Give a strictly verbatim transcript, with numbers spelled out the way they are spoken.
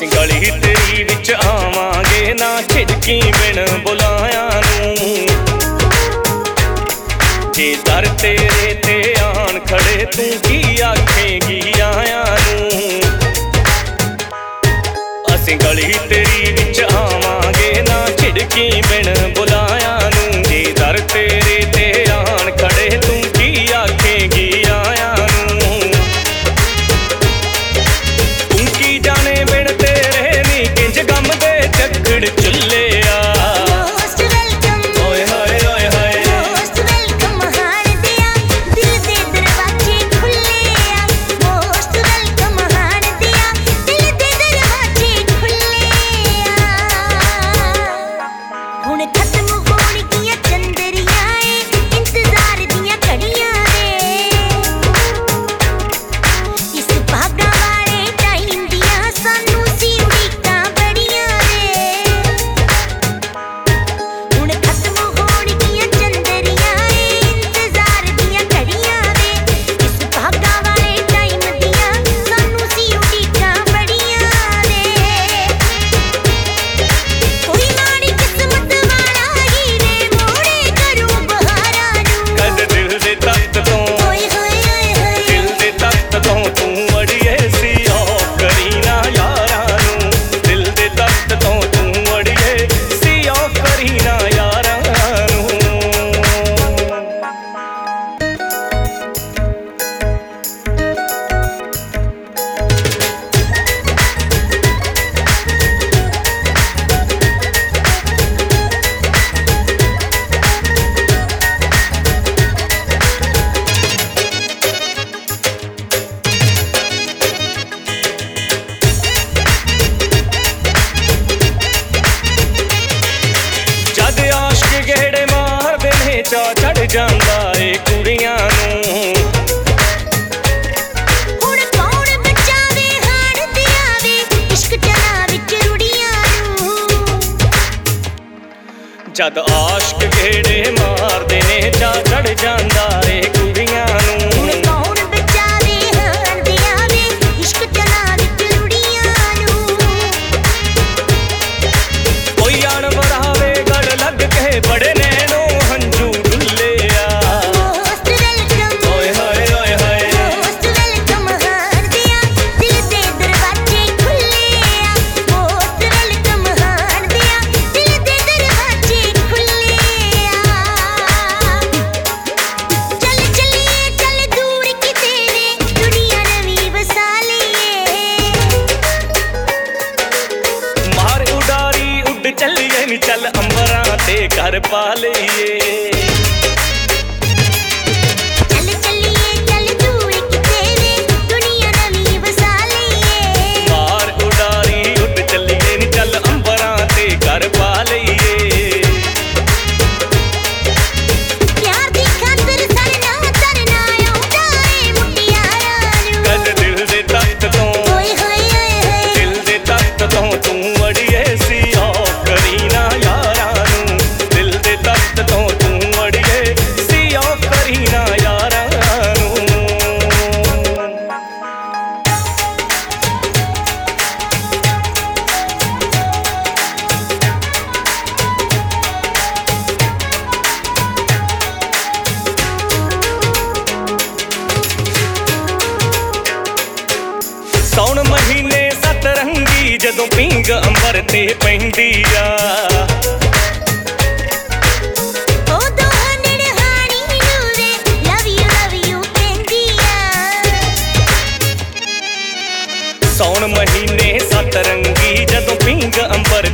ਅਸੀਂ ਗਲੀ ਤੇਰੀ ਵਿੱਚ ਆਵਾਂਗੇ ਨਾ ਝਿਜਕੀ ਬਿਨ ਬੁਲਾਇਆ ਨੂੰ। ਜੇ ਦਰ ਤੇਰੇ ਤੇ ਆਣ ਖੜੇ ਤੂੰ ਕੀ ਆਖੇਂਗੀ ਆਇਆਂ ਨੂੰ। ਅਸੀਂ ਗਲੀ ਤੇਰੀ ਵਿੱਚ ਆਵਾਂਗੇ ਨਾ ਝਿਜਕੀ ਬਿਨ ਬੁਲਾਇਆ ਨੂੰ। ਜੇ ਦਰ ਤੇਰੇ ਤੇ ਆਣ ਖੜੇ ਤੂੰ ਕੀ ਆਖੇਂਗੀ ਆਇਆਂ ਨੂੰ। ਤੂੰ ਕੀ ਜਾਣੇ ਬਿਨ ਤੇਰੇ ਨੀ ਕਿੰਜ ਗਮ ਦੇ ਝੱਖੜ ਚੁੱਲਿਆ। ਚਾ ਚੜ ਜਾਂਦਾ ਏ ਕੁੜੀਆਂ ਨੂੰ। ਹੁਣ ਕੌਣ ਬਚਾਵੇ ਹਾਣ ਤੇ ਆਵੇ ਇਸ਼ਕ ਜਲਾਂ ਵਿੱਚ ਰੁੜੀਆਂ ਨੂੰ। ਜਦ ਆਸ਼ਕ ਗੇੜੇ ਮਾਰਦੇ ਨੇ ਚਾ ਚੜ ਜਾਂਦਾ ਏ ਕੁੜੀਆਂ ਨੂੰ। ਹੁਣ ਕੌਣ ਬਚਾਵੇ ਹਾਣ ਤੇ ਆਵੇ ਇਸ਼ਕ ਜਲਾਂ ਵਿੱਚ ਰੁੜੀਆਂ ਨੂੰ। ਕੋਈ ਅਣ ਵਰਾਵੇ ਗੜ ਲੱਗ ਕੇ ਬੜੇ ਨੈਣੋ ਹੰਝੂ ਚੱਲੀਏ ਨੀ ਚੱਲ ਅੰਬਰਾਂ ਤੇ ਘਰ ਪਾ ਲਈਏ। ਚੱਲ ਚੱਲੀਏ ਚੱਲ ਦੂਰ ਕਿਤੇ ਵੇ ਦੁਨੀਆ ਨਵੀਂ ਵਸਾ ਲਈਏ। ਮਾਰ ਉਡਾਰੀ ਉੱਡ ਚੱਲੀਏ ਨੀ ਚੱਲ ਅੰਬਰਾਂ ਤੇ ਘਰ ਪਾ ਲਈਏ। ਪਿਆਰ ਦੀ ਖਾਤਰ ਸਰਨਾ ਤਰਨਾ ਆਉਂਦਾ ਏ ਮੁਟਿਆਰਾਂ ਨੂੰ। ਕਦ ਦਿਲ ਦੇ ਤਖਤ ਤੋਂ ਓਏ ਹੋਏ ਹੋਏ ਦਿਲ ਦੇ ਤਖਤ ਤੋਂ ਤੂੰ ਅੜੀਏ ਸੀ ਕਰੀਨਾ ਯਾਰਾਂ ਨੂੰ। ਦਿਲ ਦੇ ਤਖਤ ਤੋਂ ਤੂੰ ਅੜੀਏ ਸੀ ਓ ਕਰੀਨਾ ਯਾਰਾਂ ਨੂੰ। ਸੌਣ ਮਹੀਨੇ ਸਤਰੰਗੀ ਜਦੋਂ ਪੀਂਗ ਅੰਬਰ ਤੇ ਪੈਂਦੀ ਆ। ਸੌਣ ਮਹੀਨੇ ਸਤਰੰਗੀ ਜਦੋਂ ਪੀਂਗ ਅੰਬਰ